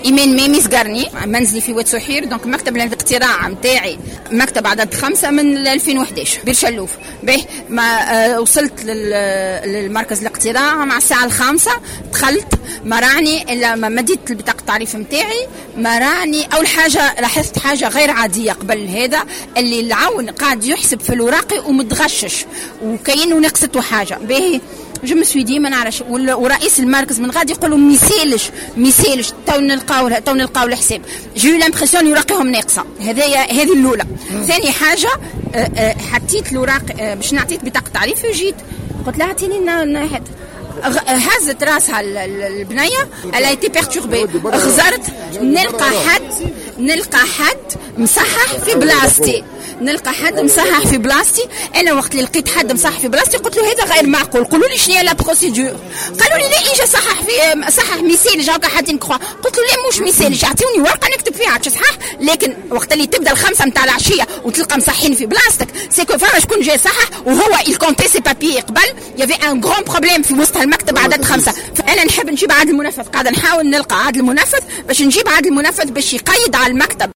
إيمان ميمي سقرني، منزلي في واد سحير. دونك مكتب الاقتراع متاعي مكتب عدد 5 من 2011 بيرشلوف. به ما وصلت للمركز الاقتراع مع الساعة 5 دخلت، ما راني إلا ما مديت البطاقة التعريف متاعي. ما راني أول حاجة لاحظت حاجة غير عادية قبل هذا، اللي العون قاعد يحسب في الوراقي ومتغشش وكأنه نقصته حاجة. به جو مسوي ديما نعرف، ورئيس المركز من غادي يقولوا ميسالش تو نلقاو الحساب. جو لامبرسيون يراقيهم ناقصه. هذه الاولى. ثاني حاجه حطيت الوراق باش نعطيت بطاقه تعريف وجيت قلت لها اعطيني هزت راسها البنيه الا ايتي بيرتوربي. غزرت نلقى حد مصحح في بلاصتي. انا وقت اللي لقيت حد مصحح في بلاصتي قلت له هذا غير معقول، قولوا لي شنو هي لا بروسيدور. قالوا لي لا اجا صحح ميسالج هكا حد نكخوا. قلت له لا مش ميسالج، اعطيوني ورقه نكتب فيها تصحح. لكن وقت اللي تبدا 5 نتاع العشيه وتلقى مصحين في بلاصتك سيكو فما شكون جاي صحح وهو الكونتي سي بابي قبل. يافي ان غران بروبليم في وسط المكتب عدد 5. فانا نحب نجيب عادل المنفذ، قاعده نحاول نلقى عادل المنفذ باش نجيب عادل المنفذ باش يقيد على المكتب.